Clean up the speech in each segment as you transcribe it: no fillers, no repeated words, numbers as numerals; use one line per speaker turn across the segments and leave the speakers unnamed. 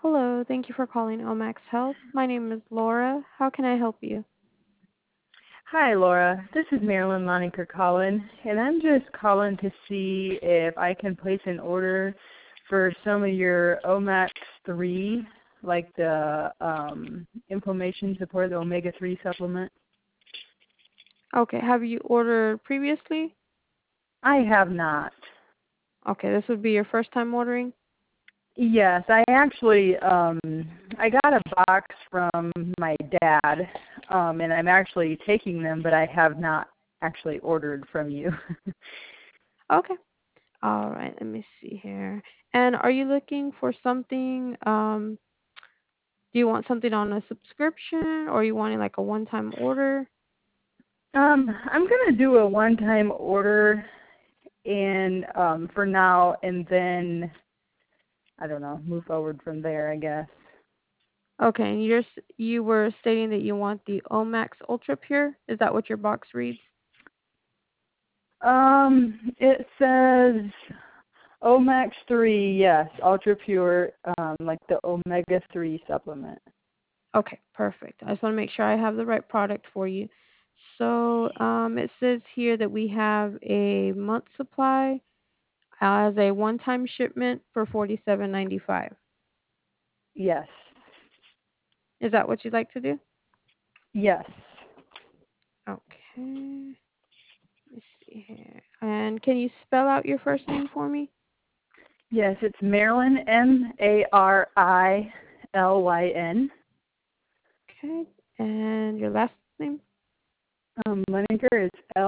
Hello, thank you for calling Omax Health. My name is Laura. How can I help you?
Hi, Laura. This is Marilyn Loninger calling, and I'm just calling to see if I can place an order for some of your Omax 3, like the inflammation support, the omega-3 supplement.
Okay, have you ordered previously?
I have not.
Okay, this would be your first time ordering?
Yes, I actually I got a box from my dad, and I'm actually taking them, but I have not actually ordered from you.
Okay. All right, let me see here. And are you looking for something, do you want something on a subscription or you wanting like a one-time order?
I'm gonna do a one-time order, and for now, and then I don't know, move forward from there, I guess.
Okay, and you were stating that you want the Omax Ultra Pure? Is that what your box reads?
It says Omax 3, yes, Ultra Pure, like the omega 3 supplement.
Okay, perfect. I just want to make sure I have the right product for you. So it says here that we have a month supply as a one-time shipment for $47.95.
Yes,
Is that what you'd like to do?
yes,
Okay. Let's see here. And can you spell out your first name for me?
yes. It's Marilyn, Marilyn.
Okay. And your last name?
Leninger is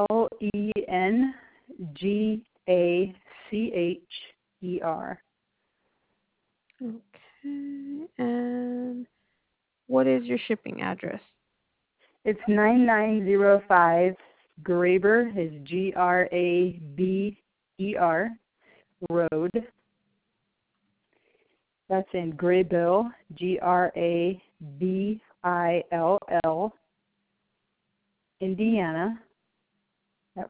Lengacher.
Okay. And what is your shipping address?
It's 9905 Graber, is Graber Road. That's in Graybill, Grabill, Indiana, at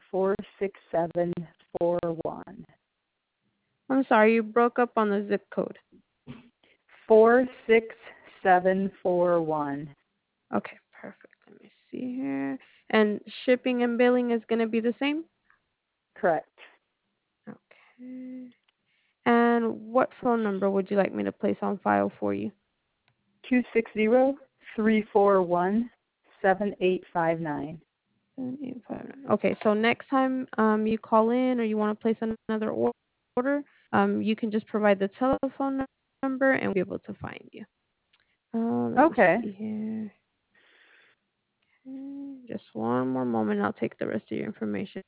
46741.
I'm sorry, you broke up on the zip code.
46741.
Okay, perfect. Let me see here. And shipping and billing is going to be the same?
Correct.
Okay. And what phone number would you like me to place on file for you?
260-341-7859.
7859. Okay, so next time you call in or you want to place another order, you can just provide the telephone number and we'll be able to find you. Let me
Okay.
see here. Just one more moment. I'll take the rest of your information.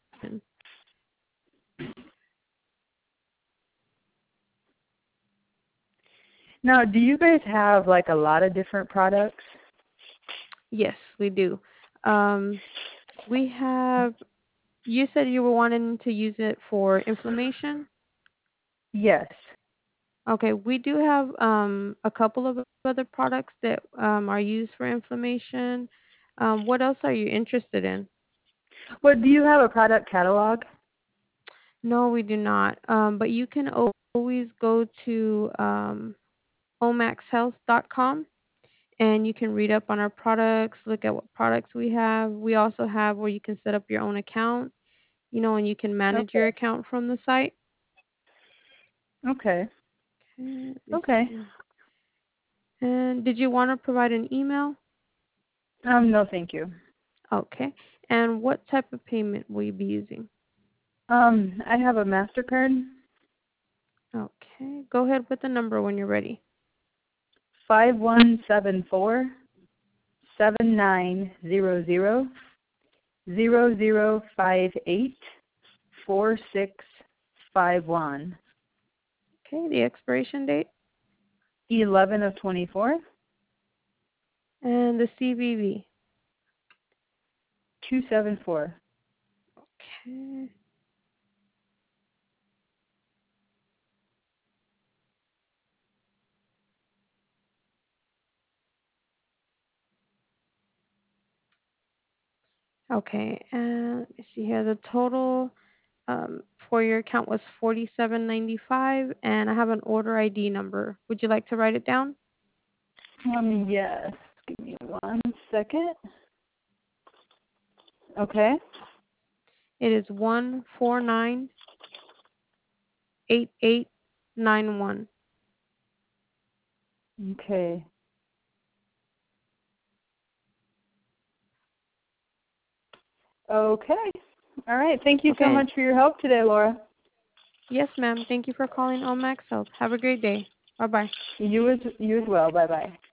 Now, do you guys have like a lot of different products?
Yes, we do. Um, we have, you said you were wanting to use it for inflammation?
Yes.
Okay, we do have a couple of other products that are used for inflammation. What else are you interested in?
What, do you have a product catalog?
No, we do not. But you can always go to omaxhealth.com and you can read up on our products, look at what products we have. We also have where you can set up your own account, and you can manage your
Okay.
account from the site.
Okay.
Okay, let me
Okay.
see. And did you want to provide an email?
No, thank you.
Okay. And what type of payment will you be using?
I have a MasterCard,
Okay. Go ahead with the number when you're ready.
5174-790-0058-4651.
Okay. The expiration date
11 of 24,
and the CVV.
274.
Okay. Okay. And let me see here. The total for your account was 47.95, and I have an order ID number. Would you like to write it down?
Yes. Give me 1 second. Okay.
It is 1498891.
Okay. Okay. All right. Thank you so
Okay.
much for your help today, Laura.
Yes, ma'am. Thank you for calling Omax Health. Have a great day. Bye-bye.
You as well. Bye bye.